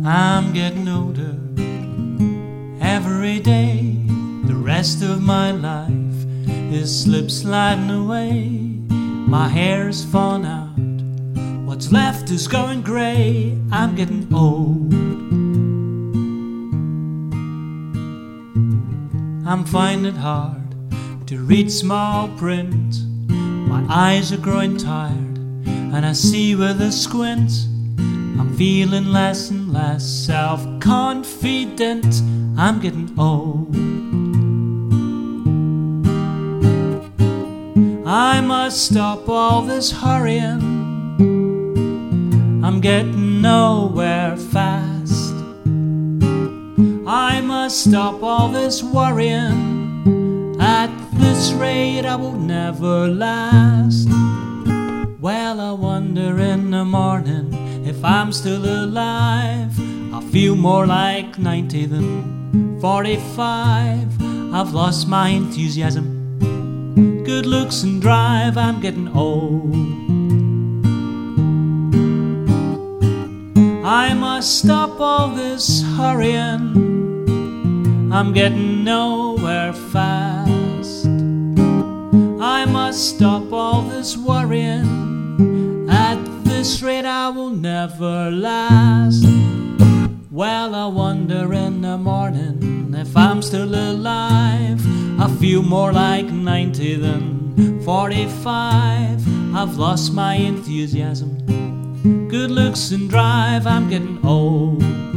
I'm getting older every day. The rest of my life is slip sliding away. My hair's falling out, what's left is going grey. I'm getting old. I'm finding it hard to read small print. My eyes are growing tired and I see with a squint. I'm feeling less and less self-confident. I'm getting old. I must stop all this hurrying. I'm getting nowhere fast. I must stop all this worrying. At this rate I will never last. Well, I wonder in the morning if I'm still alive. I feel more like 90 than 45. I've lost my enthusiasm, good looks and drive. I'm getting old. I must stop all this hurrying. I'm getting nowhere fast. I must stop all this worrying. At this rate I will never last. Well, I wonder in the morning if I'm still alive. I feel more like 90 than 45. I've lost my enthusiasm, good looks and drive. I'm getting old.